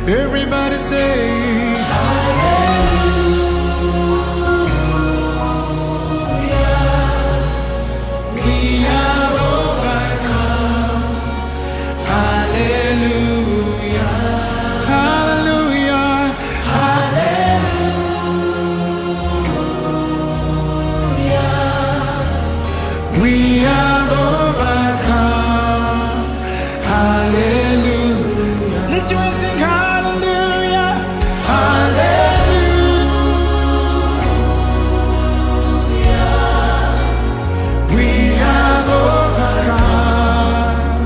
Everybody say, we have overcome. Hallelujah. Lift your hands and sing hallelujah. Hallelujah. We have overcome.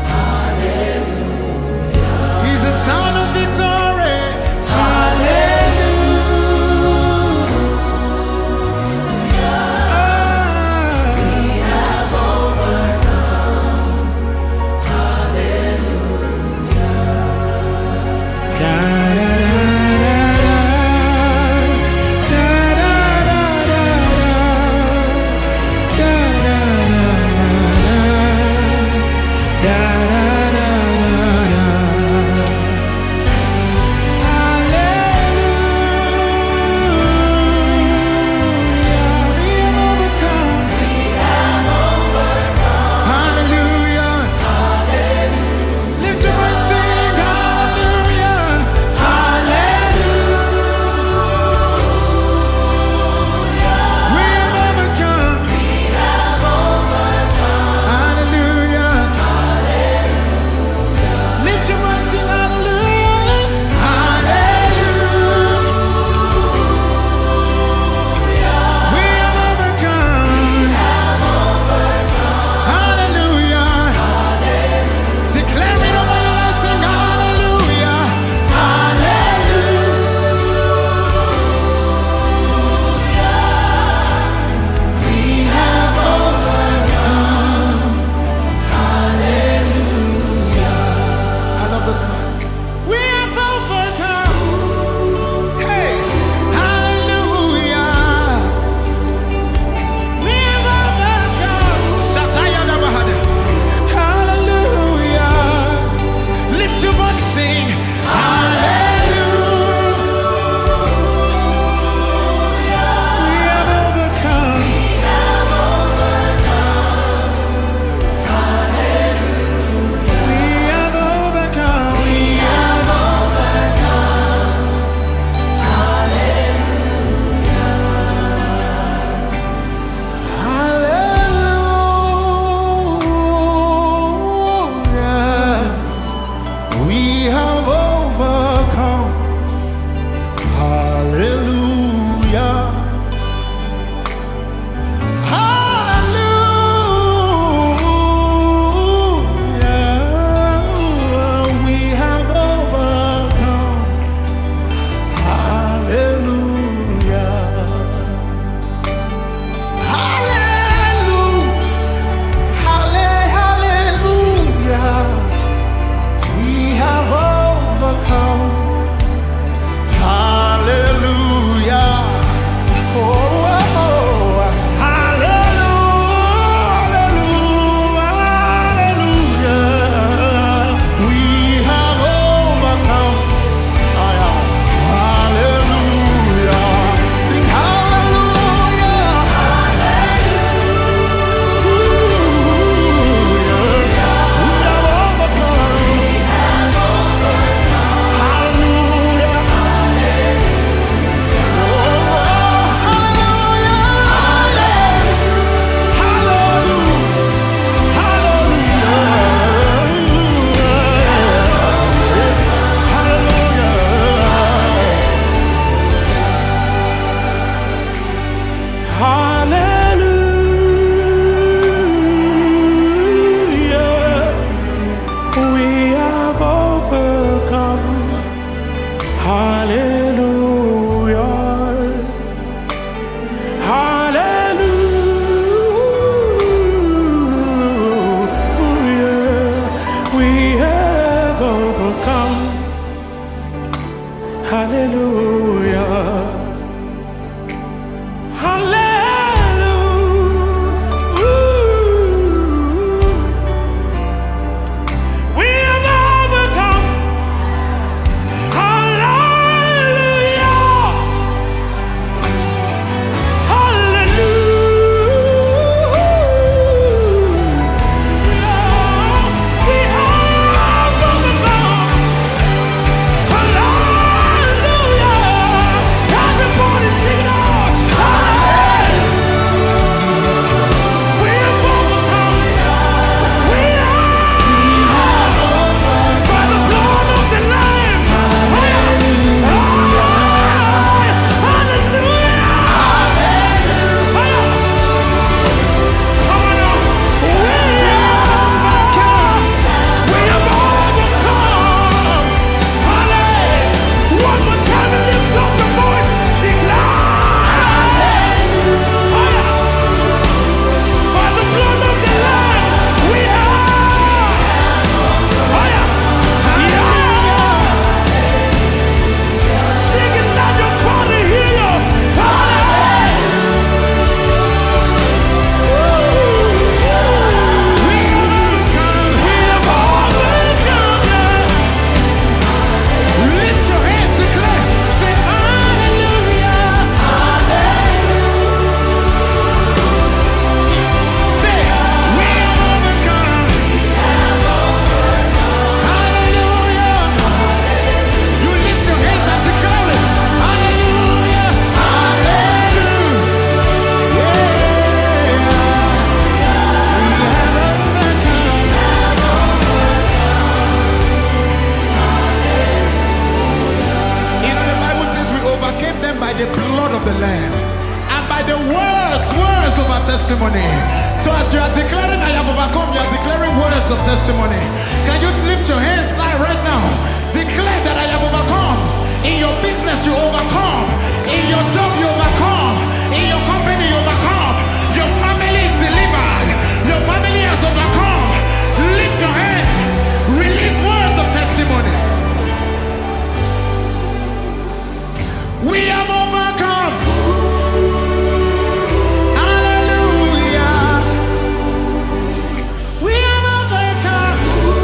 Hallelujah. He's the son of victory. blood of the Lamb and by the words of our testimony. So as you are declaring I have overcome, you are declaring words of testimony. Can you lift your hands right now? Declare that I have overcome. In your business you overcome. In your job you overcome. In your company you overcome. Your family is delivered. Your family has overcome. Lift your hands. Release words of testimony. We have overcome. Hallelujah. We have overcome.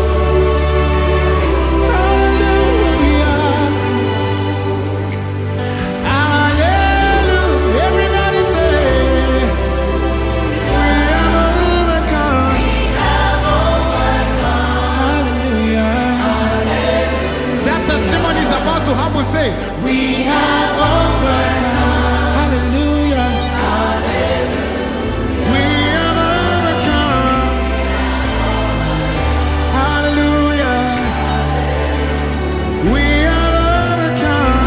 Hallelujah. Hallelujah. Everybody say, we have overcome. We have overcome. Hallelujah. That testimony is about to happen. Say, we have overcome. Hallelujah. Hallelujah. We have overcome. Hallelujah. We have overcome.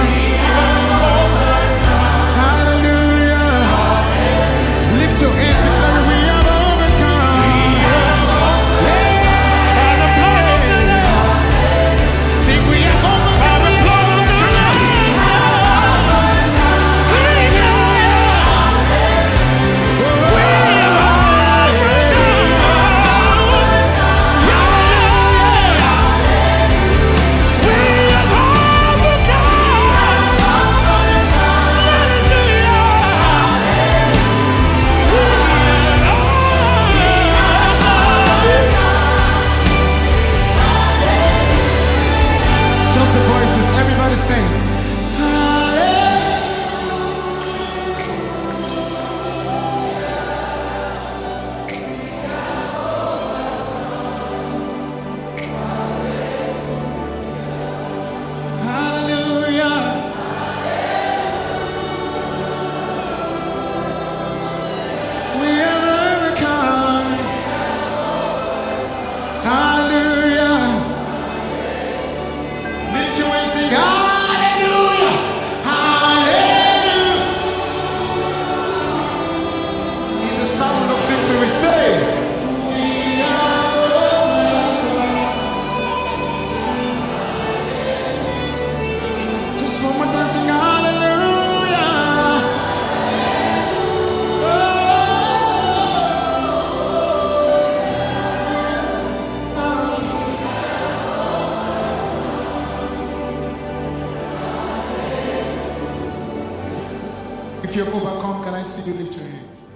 Hallelujah. Lift your hands, declare we have overcome. By the blood of the Lamb. Sing we have overcome. By the blood of the Lamb. Just the voices, everybody sing. Hallelujah. We have overcome. Hallelujah. Lift your hands, sing hallelujah. Hallelujah. He's the sound of victory. Say, we have overcome. Just one more time, sing hallelujah. If you have overcome, can I see you lift your hands?